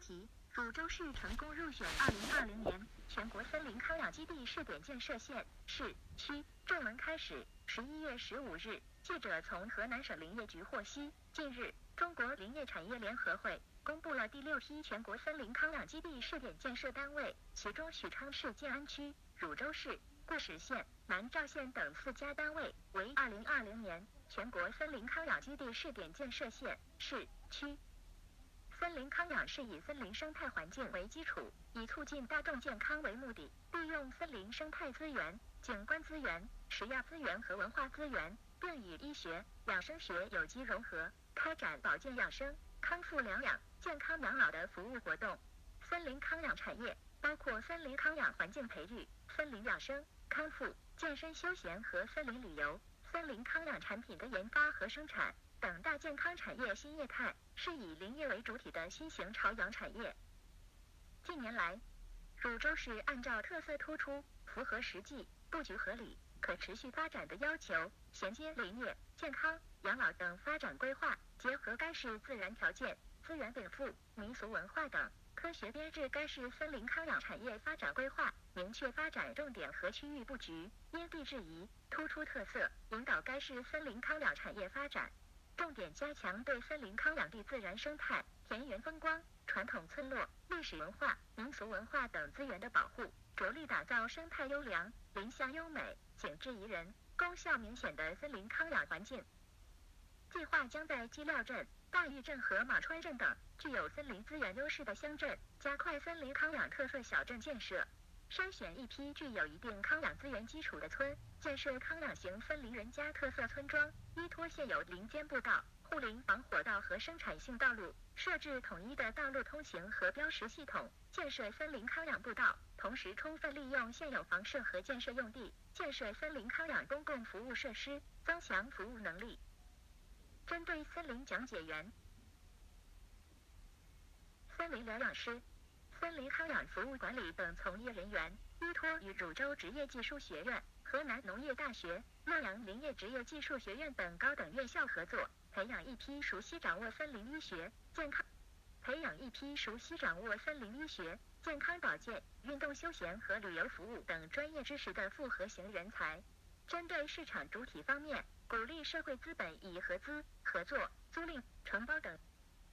题：汝州市成功入选2020年全国森林康养基地试点建设县市区。正文开始。11月15日，记者从河南省林业局获悉，近日，中国林业产业联合会公布了第6批全国森林康养基地试点建设单位，其中许昌市建安区、汝州市、固始县、南召县等4家单位为2020年全国森林康养基地试点建设县市区。森林康养是以森林生态环境为基础，以促进大众健康为目的，利用森林生态资源、景观资源、食药资源和文化资源，并与医学、养生学有机融合，开展保健养生、康复疗养、健康养老的服务活动。森林康养产业包括森林康养环境培育、森林养生、康复、健身休闲和森林旅游、森林康养产品的研发和生产等大健康产业新业态，是以林业为主体的新型朝阳产业。近年来，汝州市按照特色突出、符合实际、布局合理、可持续发展的要求，衔接林业、健康、养老等发展规划，结合该市自然条件、资源禀赋、民俗文化等，科学编制该市森林康养产业发展规划，明确发展重点和区域布局，因地制宜，突出特色，引导该市森林康养产业发展。重点加强对森林康养地自然生态、田园风光、传统村落、历史文化、民俗文化等资源的保护，着力打造生态优良、林相优美、景致宜人、功效明显的森林康养环境。计划将在基料镇、大峪镇和马川镇等具有森林资源优势的乡镇，加快森林康养特色小镇建设，筛选一批具有一定康养资源基础的村，建设康养型森林人家特色村庄，依托现有林间步道、护林防火道和生产性道路，设置统一的道路通行和标识系统，建设森林康养步道，同时充分利用现有房舍和建设用地，建设森林康养公共服务设施，增强服务能力。针对森林讲解员、森林疗养师、森林康养服务管理等从业人员，依托与汝州职业技术学院、河南农业大学、洛阳林业职业技术学院等高等院校合作，培养一批熟悉掌握森林医学、健康保健、运动休闲和旅游服务等专业知识的复合型人才。针对市场主体方面，鼓励社会资本以合资、合作、租赁、承包等。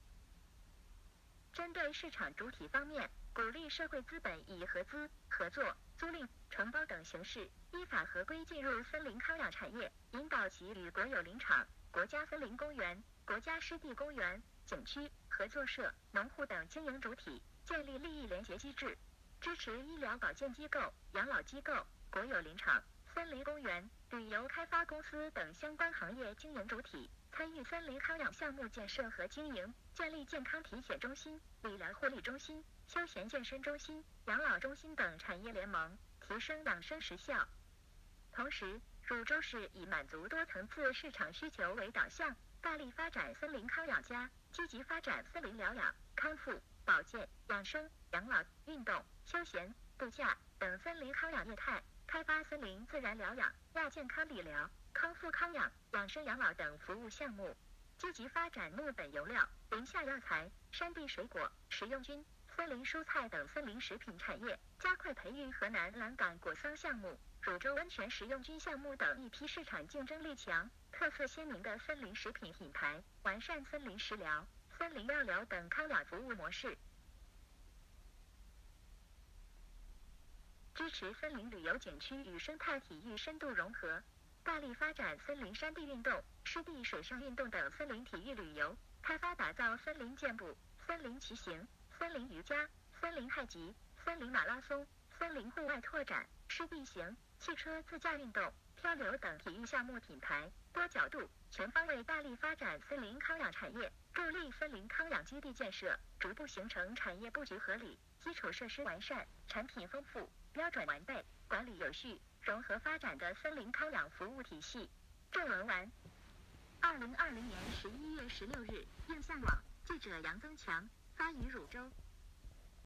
针对市场主体方面，鼓励社会资本以合资、合作、租赁、承包等形式，依法合规进入森林康养产业，引导其与国有林场、国家森林公园、国家湿地公园、景区、合作社、农户等经营主体建立利益联结机制，支持医疗保健机构、养老机构、国有林场、森林公园、旅游开发公司等相关行业经营主体参与森林康养项目建设和经营，建立健康体检中心、理疗护理中心、休闲健身中心、养老中心等产业联盟，提升养生实效。同时，汝州市以满足多层次市场需求为导向，大力发展森林康养家，积极发展森林疗养、康复、保健、养生、养老、运动、休闲、度假等森林康养业态，开发森林自然疗养、亚健康理疗、康复康养、养生养老等服务项目，积极发展木本油料、林下药材、山地水果、食用菌、森林蔬菜等森林食品产业，加快培育河南蓝港果桑项目、汝州温泉食用菌项目等一批市场竞争力强、特色鲜明的森林食品品牌，完善森林食疗、森林药疗等康养服务模式。支持森林旅游景区与生态体育深度融合，大力发展森林山地运动、湿地水上运动等森林体育旅游，开发打造森林健步、森林骑行、森林瑜伽、森林太极、森林马拉松、森林户外拓展、湿地行、汽车自驾运动、漂流等体育项目品牌，多角度、全方位大力发展森林康养产业，助力森林康养基地建设，逐步形成产业布局合理、基础设施完善、产品丰富、标准完备、管理有序、融合发展的森林康养服务体系。正文完。2020年11月16日，应向网记者杨增强发于汝州。